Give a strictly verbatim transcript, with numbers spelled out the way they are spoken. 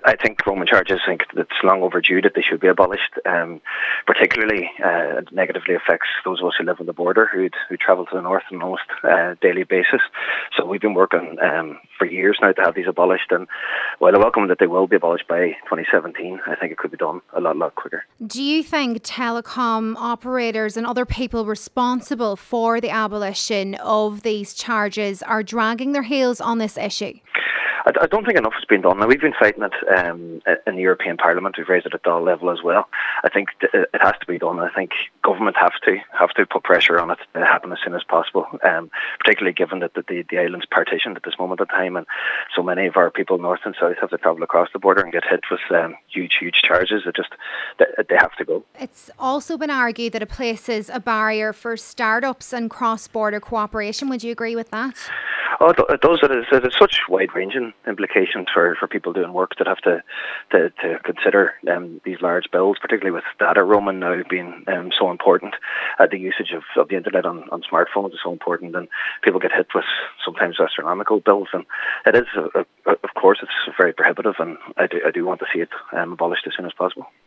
I think Roman charges, I think it's long overdue that they should be abolished. Um, particularly, uh, it negatively affects those of us who live on the border, who who travel to the north on almost uh, daily basis. So we've been working um, for years now to have these abolished, and while I welcome that they will be abolished by twenty seventeen, I think it could be done a lot, lot quicker. Do you think telecom operators and other people responsible for the abolition of these charges are dragging their heels on this issue? I don't think enough has been done. Now, we've been fighting it um, in the European Parliament. We've raised it at Dáil level as well. I think it has to be done. I think government have to have to put pressure on it to happen as soon as possible, um, particularly given that the, the, the island's partitioned at this moment in time, and so many of our people north and south have to travel across the border and get hit with um, huge, huge charges. It just they, they have to go. It's also been argued that it places a barrier for startups and cross-border cooperation. Would you agree with that? Oh, it does. It is, it is such wide-ranging implications for, for people doing work that have to to, to consider um, these large bills, particularly with data roaming now being um, so important. Uh, the usage of, of the internet on, on smartphones is so important, and people get hit with sometimes astronomical bills. And it is, a, a, of course, it's very prohibitive, and I do, I do want to see it um, abolished as soon as possible.